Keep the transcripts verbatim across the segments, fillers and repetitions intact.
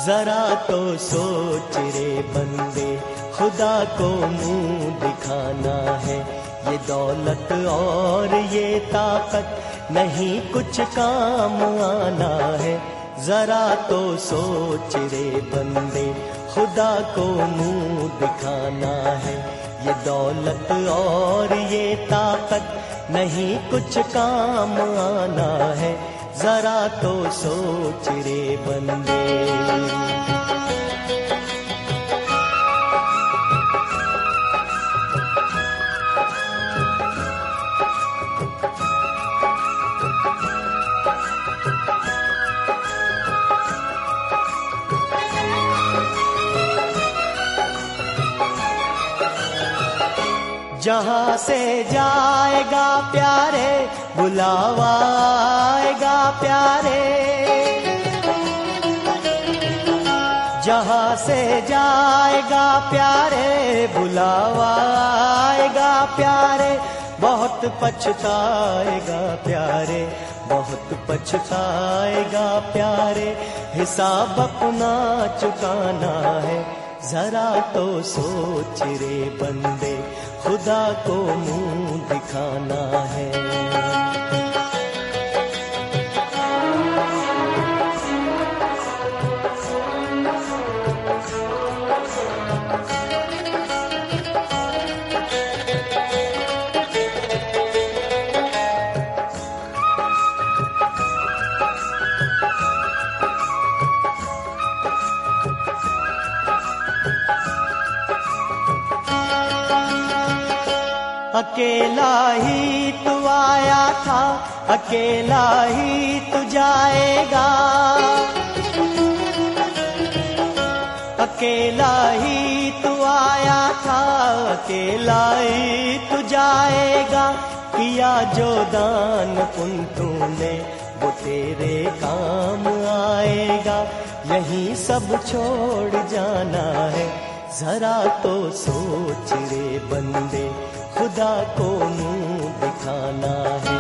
जरा तो सोच रे बंदे, खुदा को मुंह दिखाना है। ये दौलत और ये ताकत नहीं कुछ काम आना है। जरा तो सोच रे बंदे, खुदा को मुंह दिखाना है। ये दौलत और ये ताकत नहीं कुछ काम आना है। जरा तो सोच रे बंदे। जहाँ से जाएगा प्यारे, बुलावा आएगा प्यारे। जहाँ से जाएगा प्यारे, बुलावा आएगा प्यारे। बहुत पछताएगा प्यारे, बहुत पछताएगा प्यारे। हिसाब अपना चुकाना है। जरा तो सोच रे बंदे, खुदा को मुंह दिखाना है। अकेला ही तू आया था, अकेला ही तू जाएगा। अकेला ही तू आया था, अकेला ही तू जाएगा। किया जो दान पुण्य तूने, वो तेरे काम आएगा। यही सब छोड़ जाना है। जरा तो सोच रे बंदे, खुदा को मुंह दिखाना है।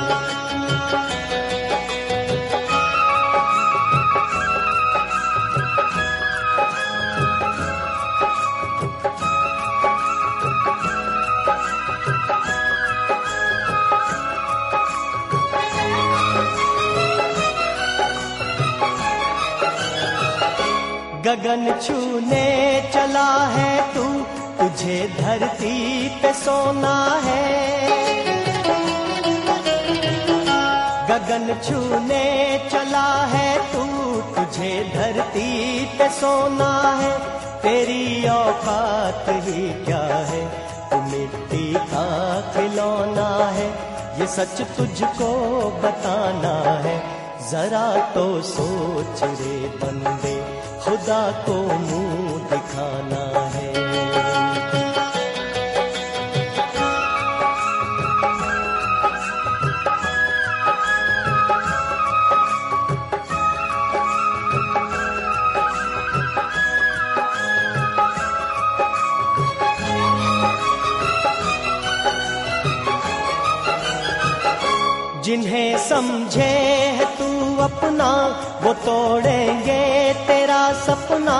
गगन छूने चला है तू, तुझे धरती पे सोना है। गगन छूने चला है तू, तुझे धरती पे सोना है। तेरी औकात ही क्या है, तू मिट्टी का खिलौना है। ये सच तुझको बताना है। जरा तो सोच रे बंदे, खुदा को मुंह दिखाना है। जिन्हें समझे है तू अपना, वो तोड़ेंगे तेरा सपना।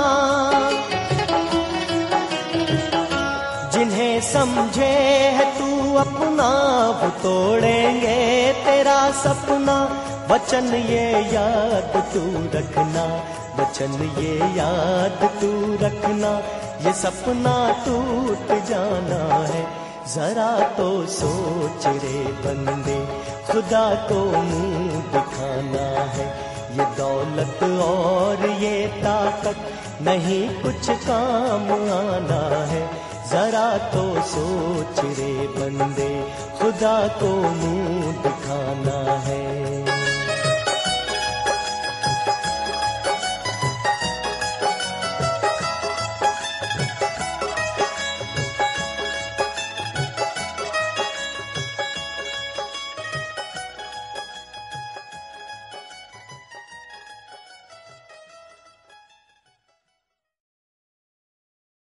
जिन्हें समझे है तू अपना, वो तोड़ेंगे तेरा सपना। वचन ये याद तू रखना, वचन ये याद तू रखना। ये सपना टूट जाना है। जरा तो सोच रे बंदे, खुदा को मुंह दिखाना है। ये दौलत और ये ताकत नहीं कुछ काम आना है। जरा तो सोच रे बंदे, खुदा को मुंह दिखाना है।